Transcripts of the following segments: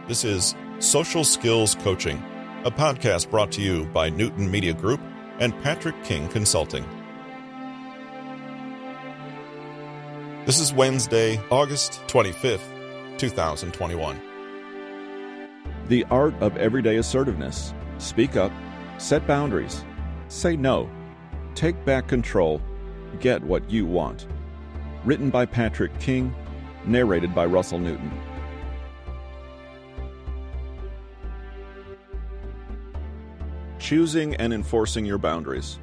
This is Social Skills Coaching, a podcast brought to you by Newton Media Group and Patrick King Consulting. This is Wednesday, August 25th, 2021. The art of everyday assertiveness. Speak up, set boundaries, say no, take back control, get what you want. Written by Patrick King, narrated by Russell Newton. Choosing and enforcing your boundaries.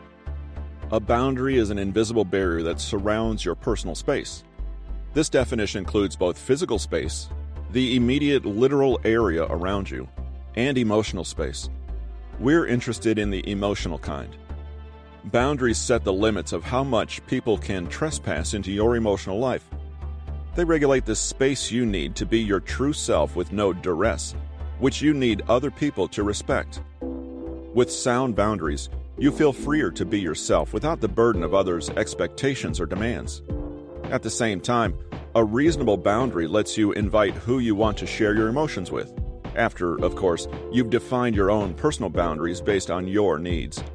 A boundary is an invisible barrier that surrounds your personal space. This definition includes both physical space, the immediate literal area around you, and emotional space. We're interested in the emotional kind. Boundaries set the limits of how much people can trespass into your emotional life. They regulate the space you need to be your true self with no duress, which you need other people to respect. With sound boundaries, you feel freer to be yourself without the burden of others' expectations or demands. At the same time, a reasonable boundary lets you invite who you want to share your emotions with, after, of course, you've defined your own personal boundaries based on your needs.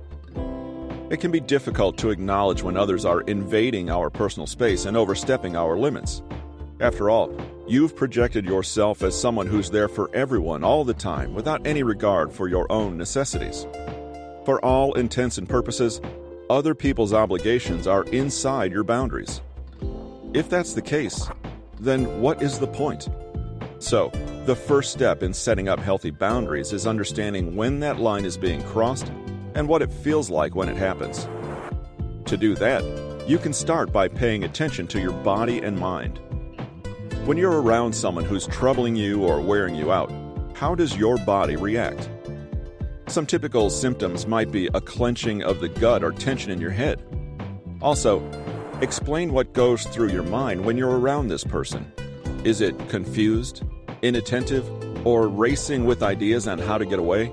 It can be difficult to acknowledge when others are invading our personal space and overstepping our limits. After all, you've projected yourself as someone who's there for everyone all the time without any regard for your own necessities. For all intents and purposes, other people's obligations are inside your boundaries. If that's the case, then what is the point? So, the first step in setting up healthy boundaries is understanding when that line is being crossed and what it feels like when it happens. To do that, you can start by paying attention to your body and mind. When you're around someone who's troubling you or wearing you out, how does your body react? Some typical symptoms might be a clenching of the gut or tension in your head. Also, explain what goes through your mind when you're around this person. Is it confused, inattentive, or racing with ideas on how to get away?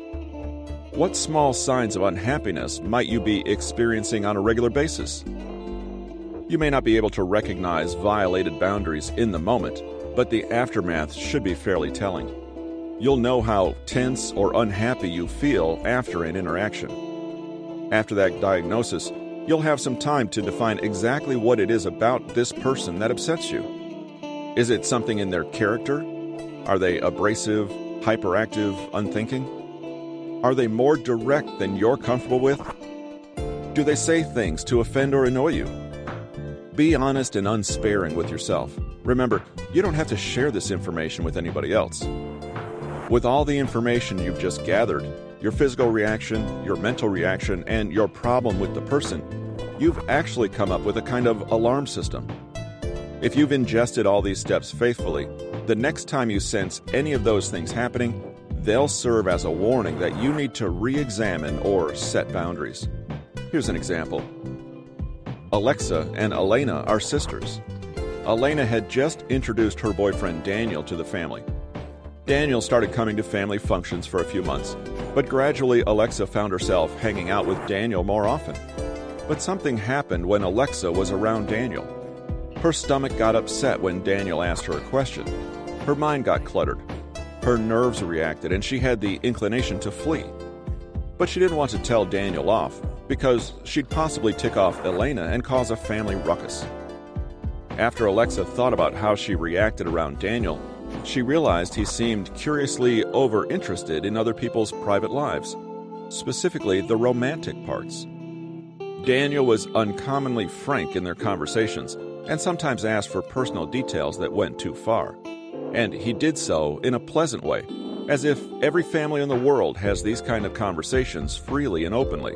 What small signs of unhappiness might you be experiencing on a regular basis? You may not be able to recognize violated boundaries in the moment, but the aftermath should be fairly telling. You'll know how tense or unhappy you feel after an interaction. After that diagnosis, you'll have some time to define exactly what it is about this person that upsets you. Is it something in their character? Are they abrasive, hyperactive, unthinking? Are they more direct than you're comfortable with? Do they say things to offend or annoy you? Be honest and unsparing with yourself. Remember, you don't have to share this information with anybody else. With all the information you've just gathered, your physical reaction, your mental reaction, and your problem with the person, you've actually come up with a kind of alarm system. If you've ingested all these steps faithfully, the next time you sense any of those things happening, they'll serve as a warning that you need to re-examine or set boundaries. Here's an example. Alexa and Elena are sisters. Elena had just introduced her boyfriend Daniel to the family. Daniel started coming to family functions for a few months, but gradually Alexa found herself hanging out with Daniel more often. But something happened when Alexa was around Daniel. Her stomach got upset when Daniel asked her a question. Her mind got cluttered. Her nerves reacted and she had the inclination to flee. But she didn't want to tell Daniel off, because she'd possibly tick off Elena and cause a family ruckus. After Alexa thought about how she reacted around Daniel, she realized he seemed curiously over-interested in other people's private lives, specifically the romantic parts. Daniel was uncommonly frank in their conversations and sometimes asked for personal details that went too far. And he did so in a pleasant way, as if every family in the world has these kind of conversations freely and openly.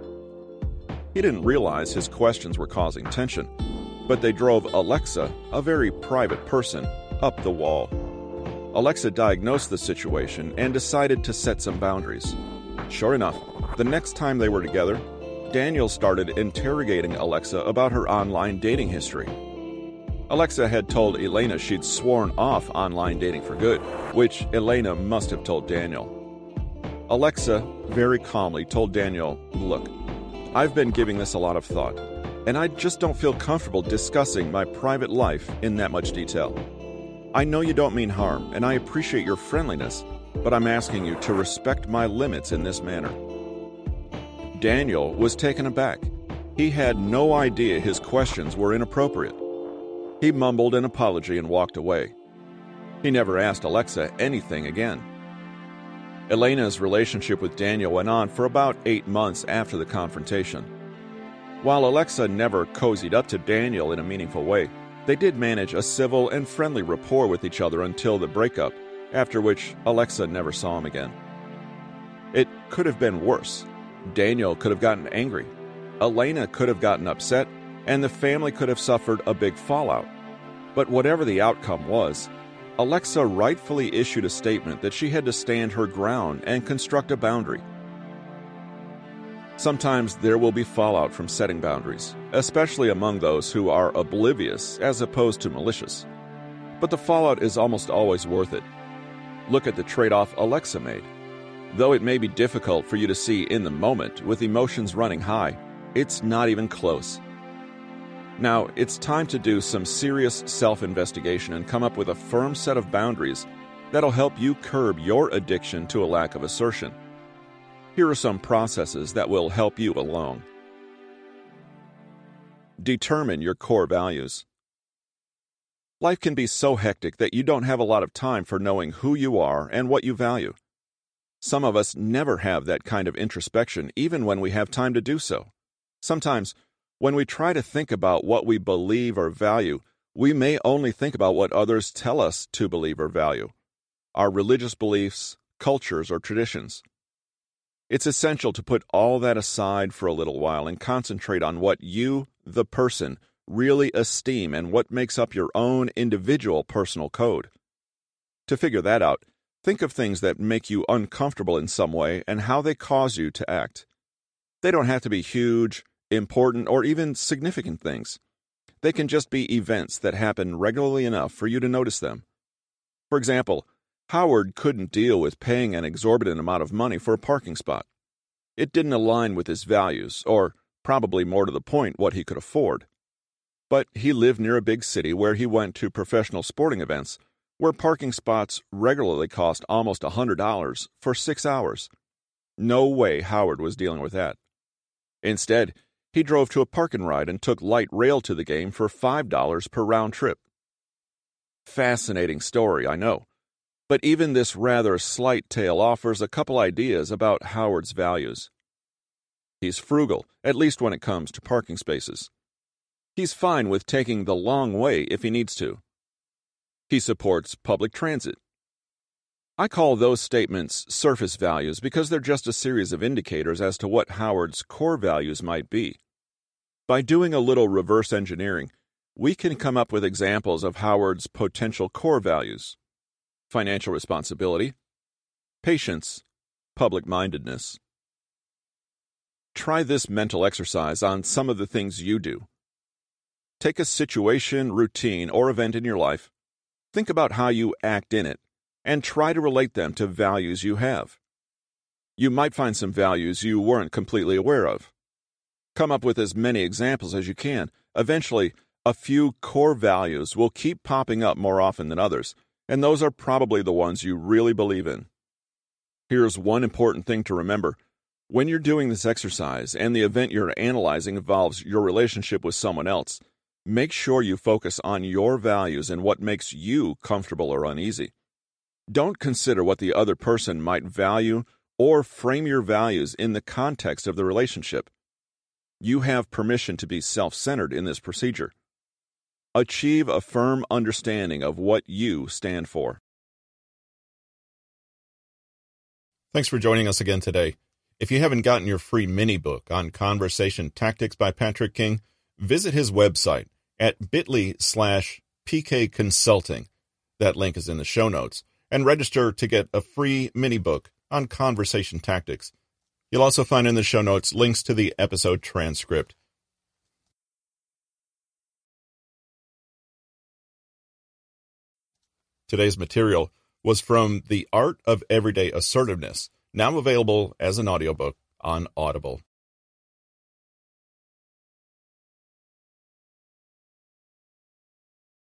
He didn't realize his questions were causing tension, but they drove Alexa, a very private person, up the wall. Alexa diagnosed the situation and decided to set some boundaries. Sure enough, the next time they were together, Daniel started interrogating Alexa about her online dating history. Alexa had told Elena she'd sworn off online dating for good, which Elena must have told Daniel. Alexa very calmly told Daniel, "Look, I've been giving this a lot of thought, and I just don't feel comfortable discussing my private life in that much detail. I know you don't mean harm, and I appreciate your friendliness, but I'm asking you to respect my limits in this manner." Daniel was taken aback. He had no idea his questions were inappropriate. He mumbled an apology and walked away. He never asked Alexa anything again. Elena's relationship with Daniel went on for about 8 months after the confrontation. While Alexa never cozied up to Daniel in a meaningful way, they did manage a civil and friendly rapport with each other until the breakup, after which Alexa never saw him again. It could have been worse. Daniel could have gotten angry. Elena could have gotten upset, and the family could have suffered a big fallout. But whatever the outcome was, Alexa rightfully issued a statement that she had to stand her ground and construct a boundary. Sometimes there will be fallout from setting boundaries, especially among those who are oblivious as opposed to malicious. But the fallout is almost always worth it. Look at the trade-off Alexa made. Though it may be difficult for you to see in the moment with emotions running high, it's not even close. Now, it's time to do some serious self-investigation and come up with a firm set of boundaries that'll help you curb your addiction to a lack of assertion. Here are some processes that will help you along. Determine your core values. Life can be so hectic that you don't have a lot of time for knowing who you are and what you value. Some of us never have that kind of introspection, even when we have time to do so. Sometimes, when we try to think about what we believe or value, we may only think about what others tell us to believe or value, our religious beliefs, cultures, or traditions. It's essential to put all that aside for a little while and concentrate on what you, the person, really esteem and what makes up your own individual personal code. To figure that out, think of things that make you uncomfortable in some way and how they cause you to act. They don't have to be huge, important, or even significant things. They can just be events that happen regularly enough for you to notice them. For example, Howard couldn't deal with paying an exorbitant amount of money for a parking spot. It didn't align with his values, or, probably more to the point, what he could afford. But he lived near a big city where he went to professional sporting events, where parking spots regularly cost almost $100 for 6 hours. No way Howard was dealing with that. Instead, he drove to a park and ride and took light rail to the game for $5 per round trip. Fascinating story, I know. But even this rather slight tale offers a couple ideas about Howard's values. He's frugal, at least when it comes to parking spaces. He's fine with taking the long way if he needs to. He supports public transit. I call those statements surface values because they're just a series of indicators as to what Howard's core values might be. By doing a little reverse engineering, we can come up with examples of Howard's potential core values: financial responsibility, patience, public-mindedness. Try this mental exercise on some of the things you do. Take a situation, routine, or event in your life, think about how you act in it, and try to relate them to values you have. You might find some values you weren't completely aware of. Come up with as many examples as you can. Eventually, a few core values will keep popping up more often than others, and those are probably the ones you really believe in. Here's one important thing to remember. When you're doing this exercise and the event you're analyzing involves your relationship with someone else, make sure you focus on your values and what makes you comfortable or uneasy. Don't consider what the other person might value or frame your values in the context of the relationship. You have permission to be self-centered in this procedure. Achieve a firm understanding of what you stand for. Thanks for joining us again today. If you haven't gotten your free mini-book on Conversation Tactics by Patrick King, visit his website at bit.ly/PK Consulting. That link is in the show notes. And register to get a free mini-book on conversation tactics. You'll also find in the show notes links to the episode transcript. Today's material was from The Art of Everyday Assertiveness, now available as an audiobook on Audible.